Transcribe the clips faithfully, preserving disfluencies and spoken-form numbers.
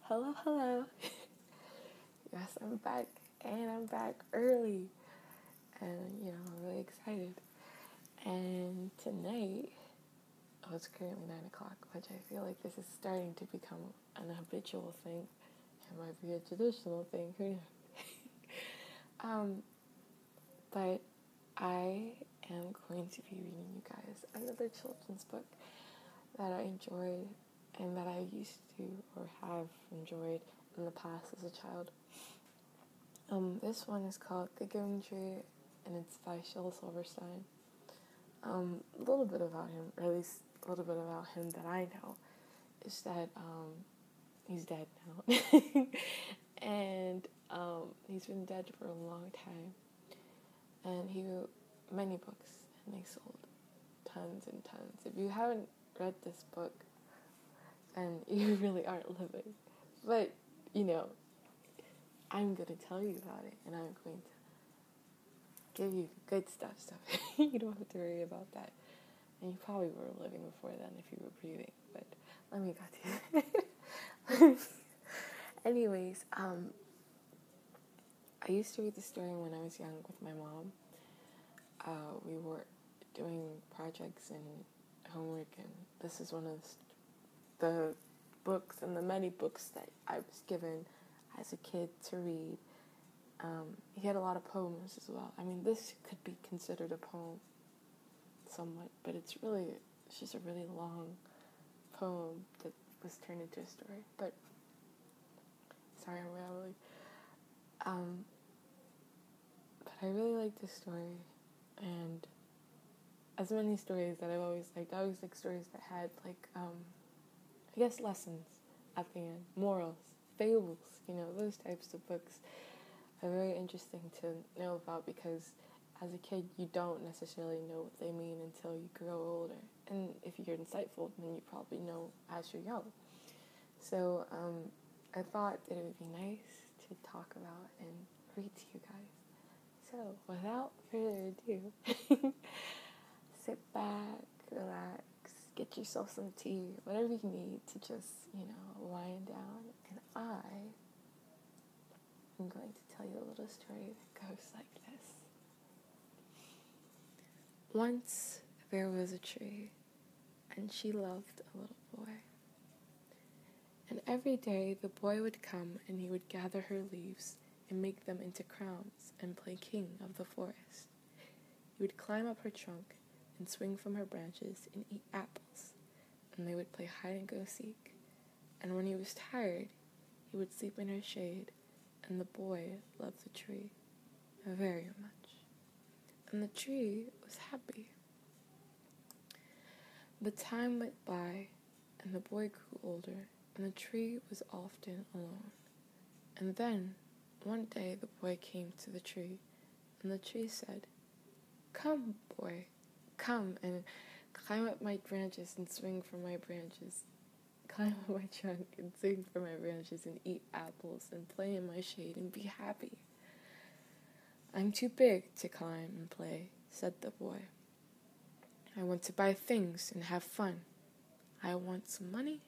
Hello, hello. Yes, I'm back, and I'm back early, and you know, I'm really excited. And tonight, oh, it's currently nine o'clock, which I feel like this is starting to become an habitual thing. It might be a traditional thing, who knows? um, but I am going to be reading you guys another children's book that I enjoyed and that I used to or have enjoyed in the past as a child. Um, this one is called The Giving Tree, and it's by Shel Silverstein. Um, a little bit about him, or at least a little bit about him that I know, is that um, he's dead now. and um, he's been dead for a long time. And he wrote many books, and they sold tons and tons. If you haven't read this book, then you really aren't living. But, you know, I'm going to tell you about it, and I'm going to give you the good stuff, so you don't have to worry about that. And you probably were living before then if you were breathing, but let me go to you. Anyways, um, I used to read the story when I was young with my mom. Uh, we were doing projects and homework, and this is one of the books and the many books that I was given as a kid to read. Um, he had a lot of poems as well. I mean, this could be considered a poem somewhat, but it's really, it's just a really long poem that was turned into a story. But, sorry, I'm rambling. Um, but I really like this story, and as many stories that I've always liked, I always like stories that had, like, um, I guess lessons at the end, morals, fables, you know, those types of books are very interesting to know about because as a kid, you don't necessarily know what they mean until you grow older. And if you're insightful, then you probably know as you're young. So um, I thought that it would be nice to talk about and read to you guys. So without further ado, sit back, relax, get yourself some tea, whatever you need to just, you know, wind down. And I am going to tell you a little story that goes like this. Once there was a tree, and she loved a little boy. And every day the boy would come, and he would gather her leaves and make them into crowns and play king of the forest. He would climb up her trunk and swing from her branches and eat apples, and they would play hide and go seek. And when he was tired, he would sleep in her shade, and the boy loved the tree very much. And the tree was happy. But time went by, and the boy grew older, and the tree was often alone. And then, one day, the boy came to the tree, and the tree said, "Come, boy, come and climb up my branches and swing from my branches. Climb up my trunk and swing from my branches and eat apples and play in my shade and be happy." "I'm too big to climb and play," said the boy. "I want to buy things and have fun. I want some money."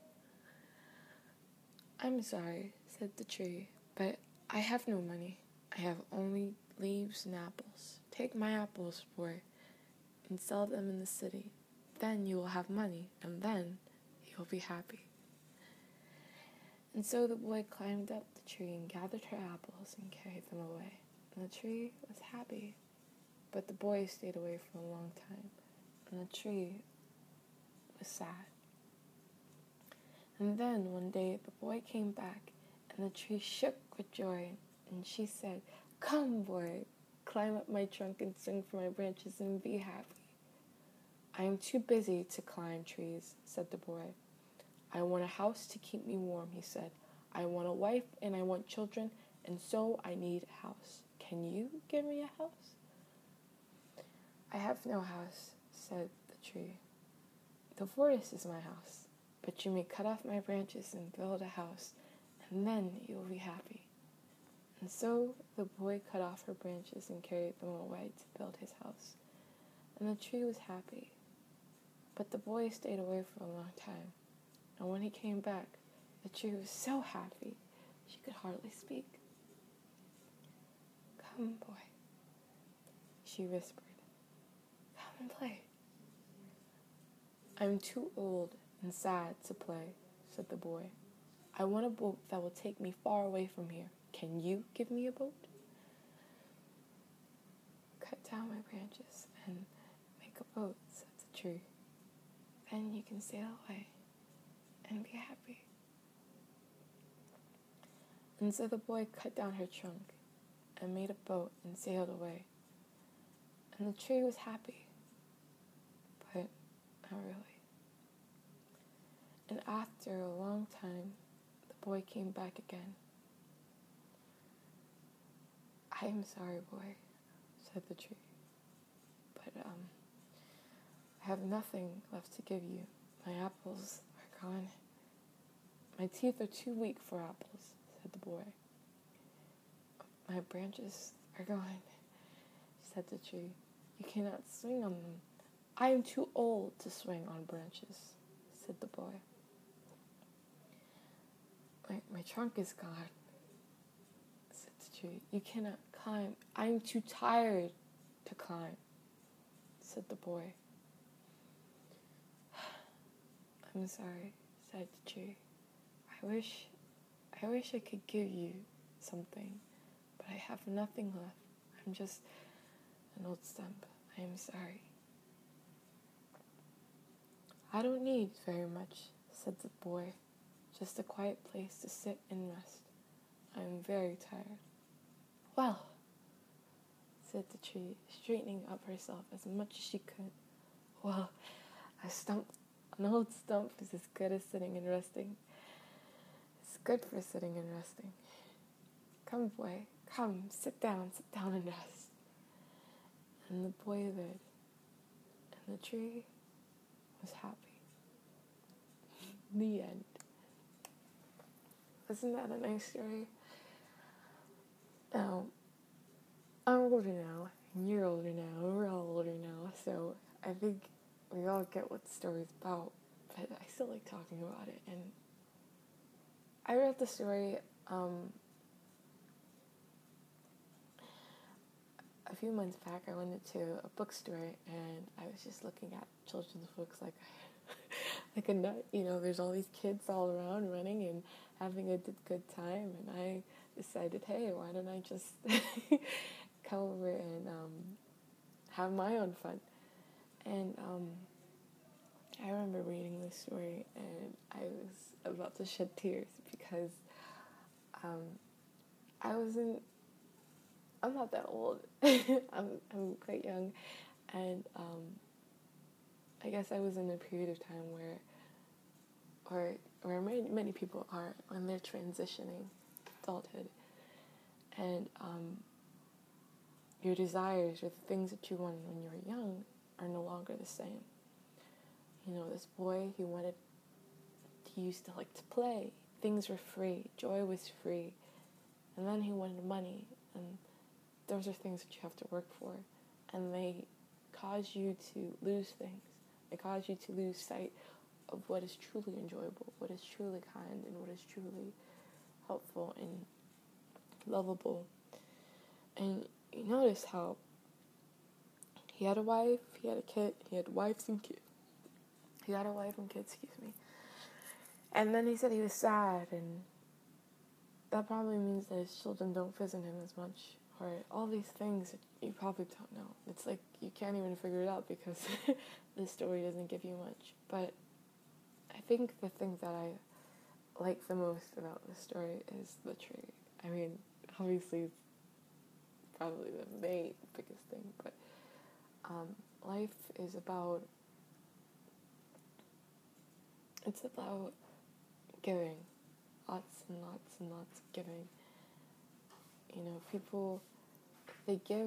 "I'm sorry," said the tree, "but I have no money. I have only leaves and apples. Take my apples, boy, and sell them in the city. Then you will have money, and then you will be happy." And so the boy climbed up the tree and gathered her apples and carried them away. And the tree was happy. But the boy stayed away for a long time, and the tree was sad. And then one day the boy came back, and the tree shook with joy, and she said, "Come, boy, climb up my trunk and swing from my branches and be happy." "I am too busy to climb trees," said the boy. "I want a house to keep me warm," he said. "I want a wife and I want children, and so I need a house. Can you give me a house?" "I have no house," said the tree. "The forest is my house, but you may cut off my branches and build a house, and then you will be happy." And so the boy cut off her branches and carried them away to build his house, and the tree was happy. But the boy stayed away for a long time, and when he came back, The tree was so happy she could hardly speak. "Come, boy," she whispered. "Come and play." "I'm too old and sad to play," said the boy. "I want a boat that will take me far away from here. Can you give me a boat?" "Cut down my branches and make a boat," said the tree. "Then you can sail away and be happy." And so the boy cut down her trunk and made a boat and sailed away. And the tree was happy, but not really. And after a long time, the boy came back again. "I am sorry, boy," said the tree, "but um, I have nothing left to give you. My apples are gone." "My teeth are too weak for apples," said the boy. "My branches are gone," said the tree. "You cannot swing on them." "I am too old to swing on branches," said the boy. My, my trunk is gone," said the tree. "You cannot climb." "I am too tired to climb," said the boy. "I'm sorry," said the tree. I wish, I wish I could give you something, but I have nothing left. I'm just an old stump. I am sorry." "I don't need very much," said the boy. "Just a quiet place to sit and rest. I am very tired." "Well," said the tree, straightening up herself as much as she could. "Well, a stump, an old stump is as good as sitting and resting. It's good for sitting and resting. Come, boy, come, sit down, sit down and rest." And the boy did, and the tree was happy. The end. Isn't that a nice story? Now, I'm older now, and you're older now, and we're all older now, so I think we all get what the story's about, but I still like talking about it. And I wrote the story um, a few months back. I went into a bookstore, and I was just looking at children's books like like a nut. You know, there's all these kids all around running and having a good time, and I decided, hey, why don't I just come over and um, have my own fun? And um, I remember reading this story, and I was about to shed tears because um, I wasn't, I'm not that old. I'm I'm quite young, and um, I guess I was in a period of time where, or where many, many people are when they're transitioning adulthood, and um, your desires or the things that you wanted when you were young are no longer the same. You know, this boy, he wanted, he used to like to play. Things were free. Joy was free. And then he wanted money. And those are things that you have to work for. And they cause you to lose things. They cause you to lose sight of what is truly enjoyable, what is truly kind, and what is truly helpful and lovable. And you notice how he had a wife, he had a kid, he had wives and kids. He had a wife and kids, excuse me. And then he said he was sad, and that probably means that his children don't visit him as much, or all these things that you probably don't know. It's like you can't even figure it out because the story doesn't give you much. But I think the thing that I like the most about this story is the tree. I mean, obviously it's probably the main biggest thing, but um, life is about, it's about giving, lots and lots and lots of giving. You know, people, they give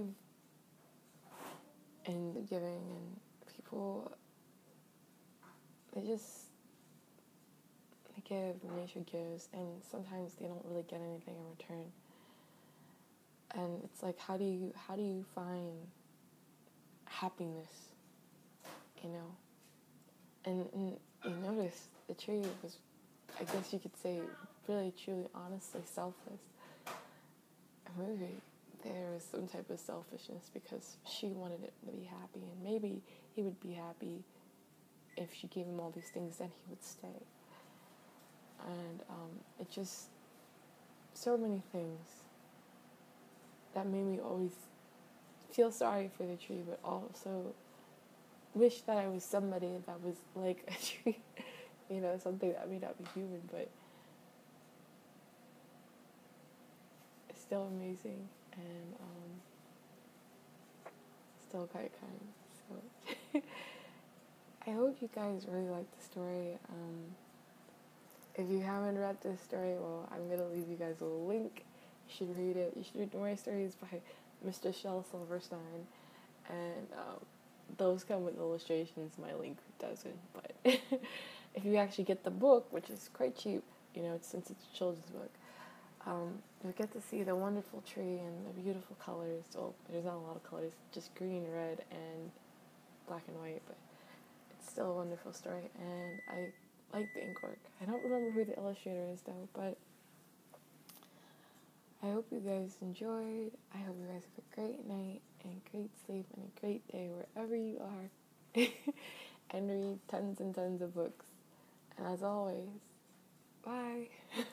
and giving, and people, they just, they give, and nature gives, and sometimes they don't really get anything in return. And it's like, how do you, how do you find happiness, you know? And, and you notice the tree was I guess you could say, really, truly, honestly selfless movie. There was some type of selfishness because she wanted him to be happy, and maybe he would be happy if she gave him all these things, then he would stay. And um, it just, so many things that made me always feel sorry for the tree, but also wish that I was somebody that was like a tree. You know, something that may not be human, but it's still amazing and um, still quite kind. So I hope you guys really like the story. Um, if you haven't read this story, well, I'm going to leave you guys a link. You should read it. You should read more stories by Mister Shel Silverstein. And um, those come with illustrations. My link doesn't. But if you actually get the book, which is quite cheap, you know, since it's a children's book, um, you'll get to see the wonderful tree and the beautiful colors. Well, there's not a lot of colors, just green, red, and black and white, but it's still a wonderful story, and I like the ink work. I don't remember who the illustrator is, though, but I hope you guys enjoyed. I hope you guys have a great night, and great sleep, and a great day wherever you are, and read tons and tons of books. And as always, bye.